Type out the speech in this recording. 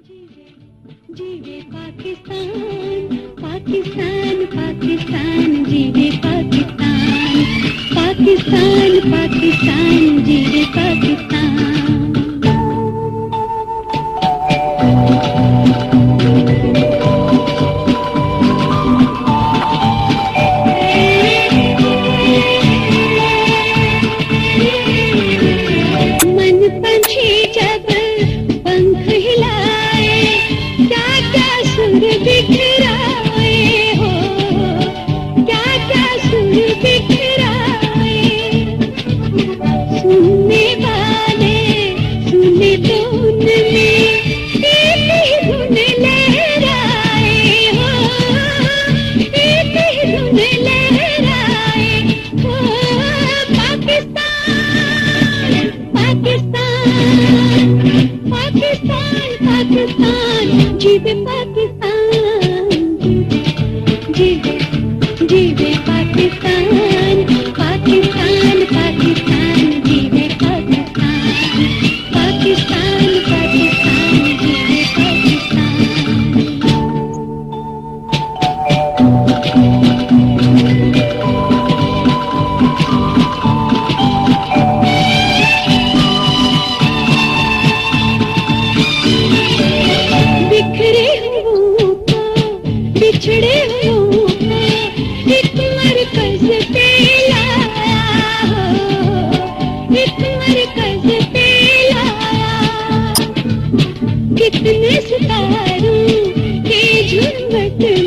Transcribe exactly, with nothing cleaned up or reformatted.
जीवे पाकिस्तान पाकिस्तान पाकिस्तान जीवे पाकिस्तान पाकिस्तान पाकिस्तान जीवे पाकिस्तान। मन पंछी जब पंख हिलाए क्या क्या सुर बिखराए हो, क्या क्या सुर बिखराए। सुनने वाले सुने तो उनमें एक ही धुन लहराए हो, एक ही धुन लहराए हो। पाकिस्तान पाकिस्तान पाकिस्तान पाकिस्तान जीवे पाकिस्तान जीवे जीवे पाकिस्तान पाकिस्तान पाकिस्तान जीवे पाकिस्तान पाकिस्तान पाकिस्तान जीवे पाकिस्तान। बिखरे हुओं को बिछड़े हुओं को एक मरकज पे लाया हो, एक मरकज पे लाया। कितने सितारों के झुरमुट